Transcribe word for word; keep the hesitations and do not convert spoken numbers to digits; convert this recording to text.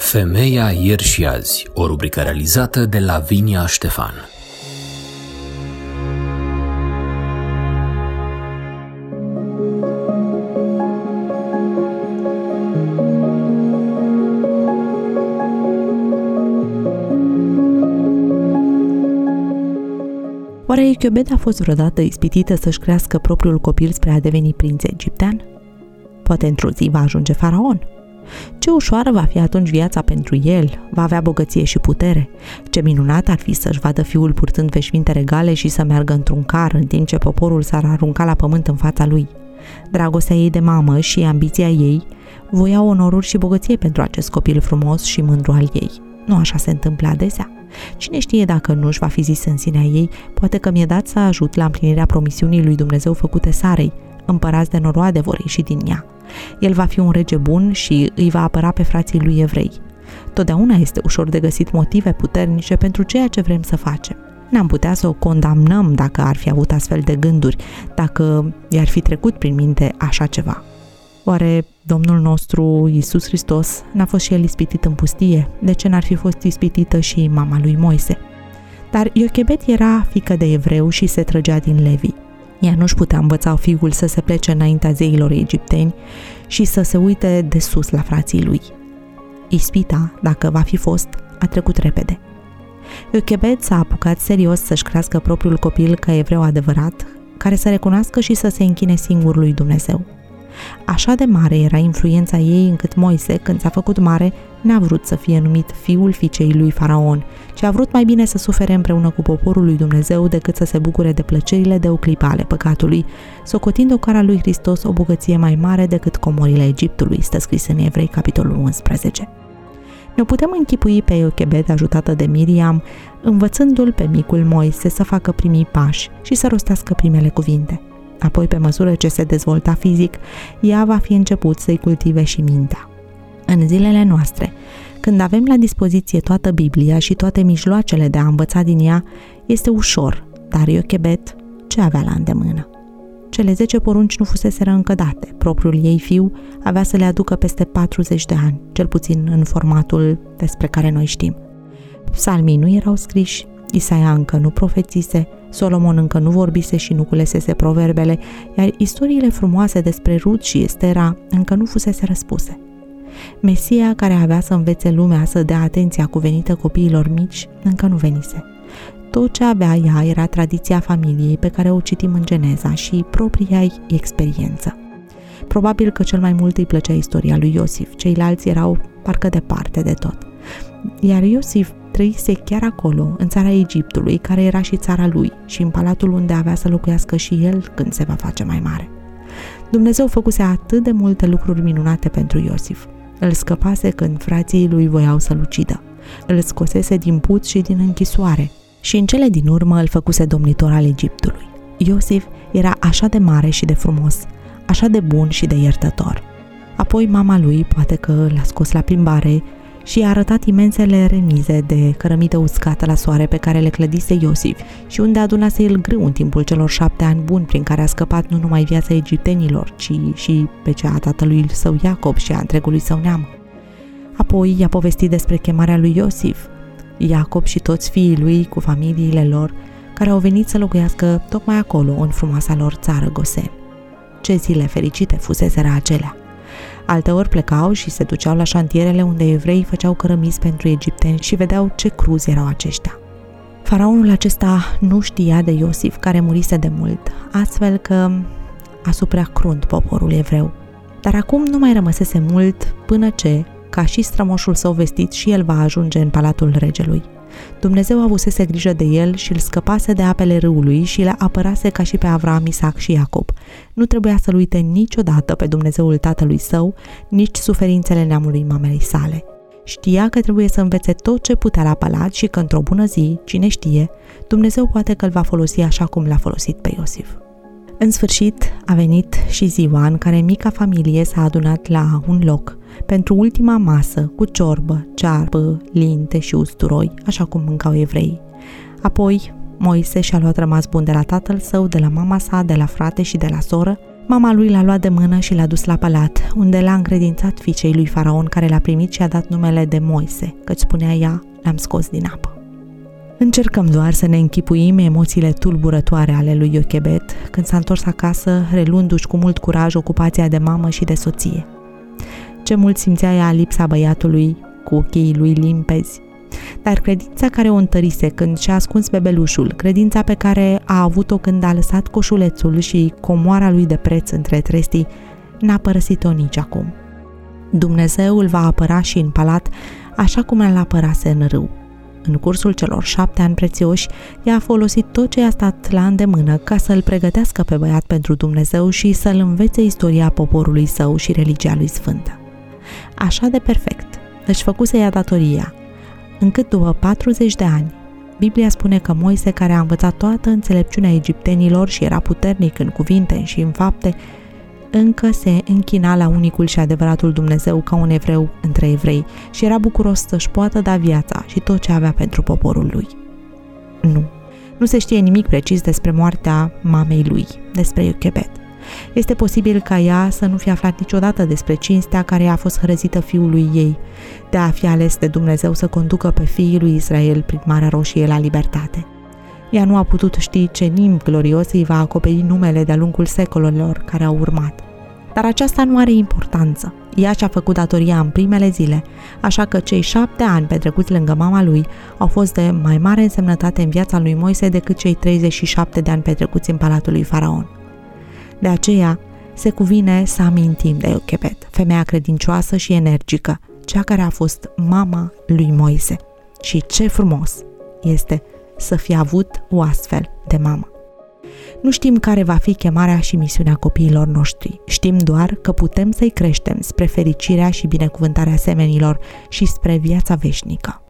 Femeia ieri și azi, o rubrică realizată de Lavinia Ștefan. Oare Iochebed a fost vreodată ispitită să-și crească propriul copil spre a deveni prinț egiptean? Poate într-o zi va ajunge faraon. Ce ușoară va fi atunci viața pentru el, va avea bogăție și putere. Ce minunat ar fi să-și vadă fiul purtând veșminte regale și să meargă într-un car, în timp ce poporul s-ar arunca la pământ în fața lui. Dragostea ei de mamă și ambiția ei voiau onoruri și bogăție pentru acest copil frumos și mândru al ei. Nu așa se întâmplă adesea? Cine știe dacă nu își va fi zis în sinea ei, poate că mi-e dat să ajut la împlinirea promisiunii lui Dumnezeu făcute Sarei, împărați de noroade vor ieși din ea. El va fi un rege bun și îi va apăra pe frații lui evrei. Totdeauna este ușor de găsit motive puternice pentru ceea ce vrem să facem. N-am putea să o condamnăm dacă ar fi avut astfel de gânduri, dacă i-ar fi trecut prin minte așa ceva. Oare Domnul nostru Iisus Hristos n-a fost și el ispitit în pustie? De ce n-ar fi fost ispitită și mama lui Moise? Dar Iochebed era fiică de evreu și se trăgea din Levi. Ea nu-și putea învăța fiul să se plece înaintea zeilor egipteni și să se uite de sus la frații lui. Ispita, dacă va fi fost, a trecut repede. Iochebed s-a apucat serios să-și crească propriul copil ca evreu adevărat, care să recunoască și să se închine singur lui Dumnezeu. Așa de mare era influența ei încât Moise, când s-a făcut mare, n-a vrut să fie numit fiul fiicei lui Faraon, ci a vrut mai bine să sufere împreună cu poporul lui Dumnezeu decât să se bucure de plăcerile de o clipă ale păcatului, socotind ocara lui Hristos o bogăție mai mare decât comorile Egiptului, stă scris în Evrei, capitolul unsprezece. Ne putem închipui pe Iochebed, ajutată de Miriam, învățându-l pe micul Moise să facă primii pași și să rostească primele cuvinte. Apoi, pe măsură ce se dezvolta fizic, ea va fi început să-i cultive și mintea. În zilele noastre, când avem la dispoziție toată Biblia și toate mijloacele de a învăța din ea, este ușor, dar Iochebed ce avea la îndemână? Cele zece porunci nu fuseseră încă date. Propriul ei fiu avea să le aducă peste patruzeci de ani, cel puțin în formatul despre care noi știm. Psalmii nu erau scriși, Isaia încă nu profețise, Solomon încă nu vorbise și nu culesese proverbele, iar istoriile frumoase despre Rut și Estera încă nu fusese răspuse. Mesia, care avea să învețe lumea să dea atenția cuvenită copiilor mici, încă nu venise. Tot ce avea ea era tradiția familiei pe care o citim în Geneza și propria ei experiență. Probabil că cel mai mult îi plăcea istoria lui Iosif, ceilalți erau parcă departe de tot. Iar Iosif trăise chiar acolo, în țara Egiptului, care era și țara lui, și în palatul unde avea să locuiască și el când se va face mai mare. Dumnezeu făcuse atât de multe lucruri minunate pentru Iosif. Îl scăpase când frații lui voiau să-l ucidă. Îl scosese din puț și din închisoare și în cele din urmă îl făcuse domnitor al Egiptului. Iosif era așa de mare și de frumos, așa de bun și de iertător. Apoi mama lui poate că l-a scos la plimbare și i-a arătat imensele remize de cărămidă uscată la soare pe care le clădise Iosif și unde adunase el grâu în timpul celor șapte ani buni prin care a scăpat nu numai viața egiptenilor, ci și pe cea a tatălui său Iacob și a întregului său neam. Apoi i-a povestit despre chemarea lui Iosif, Iacob și toți fiii lui cu familiile lor care au venit să locuiască tocmai acolo, în frumoasa lor țară Gosen. Ce zile fericite fuseseră acelea! Alteori plecau și se duceau la șantierele unde evreii făceau cărămizi pentru egipteni și vedeau ce cruzi erau aceștia. Faraonul acesta nu știa de Iosif, care murise de mult, astfel că a suprea crunt poporul evreu. Dar acum nu mai rămăsese mult până ce, ca și strămoșul său vestit, și el va ajunge în palatul regelui. Dumnezeu avusese grijă de el și îl scăpase de apele râului și le apărase ca și pe Avram, Isaac și Iacob. Nu trebuia să-l uite niciodată pe Dumnezeul tatălui său, nici suferințele neamului mamei sale. Știa că trebuie să învețe tot ce putea la palat și că într-o bună zi, cine știe, Dumnezeu poate că îl va folosi așa cum l-a folosit pe Iosif. În sfârșit a venit și ziua în care mica familie s-a adunat la un loc pentru ultima masă cu ciorbă, cearbă, linte și usturoi, așa cum mâncau evreii. Apoi Moise și-a luat rămas bun de la tatăl său, de la mama sa, de la frate și de la soră, Mama lui l-a luat de mână și l-a dus la palat, unde l-a încredințat fiicei lui Faraon, care l-a primit și a dat numele de Moise, căci spunea ea, l-am scos din apă. Încercăm doar să ne închipuim emoțiile tulburătoare ale lui Iochebed când s-a întors acasă, reluându-și cu mult curaj ocupația de mamă și de soție. Ce mult simțea ea lipsa băiatului cu ochii lui limpezi, dar credința care o întărise când și-a ascuns bebelușul, credința pe care a avut-o când a lăsat coșulețul și comoara lui de preț între trestii, n-a părăsit-o nici acum. Dumnezeu îl va apăra și în palat, așa cum îl apărase în râu. În cursul celor șapte ani prețioși, ea a folosit tot ce i-a stat la îndemână ca să îl pregătească pe băiat pentru Dumnezeu și să-l învețe istoria poporului său și religia lui sfântă. Așa de perfect își făcuse ea datoria, încât după patruzeci de ani, Biblia spune că Moise, care a învățat toată înțelepciunea egiptenilor și era puternic în cuvinte și în fapte, încă se închina la unicul și adevăratul Dumnezeu ca un evreu între evrei și era bucuros să-și poată da viața și tot ce avea pentru poporul lui. Nu, nu se știe nimic precis despre moartea mamei lui, despre Iochebed. Este posibil ca ea să nu fi aflat niciodată despre cinstea care a fost hrăzită fiului ei, de a fi ales de Dumnezeu să conducă pe fiii lui Israel prin Marea Roșie la libertate. Ea nu a putut ști ce nimb glorios îi va acoperi numele de-a lungul secolelor care au urmat. Dar aceasta nu are importanță. Ea și-a făcut datoria în primele zile, așa că cei șapte ani petrecuți lângă mama lui au fost de mai mare însemnătate în viața lui Moise decât cei treizeci și șapte de ani petrecuți în palatul lui Faraon. De aceea, se cuvine să amintim de Iochebed, femeia credincioasă și energică, cea care a fost mama lui Moise. Și ce frumos este să fi avut o astfel de mamă. Nu știm care va fi chemarea și misiunea copiilor noștri. Știm doar că putem să-i creștem spre fericirea și binecuvântarea semenilor și spre viața veșnică.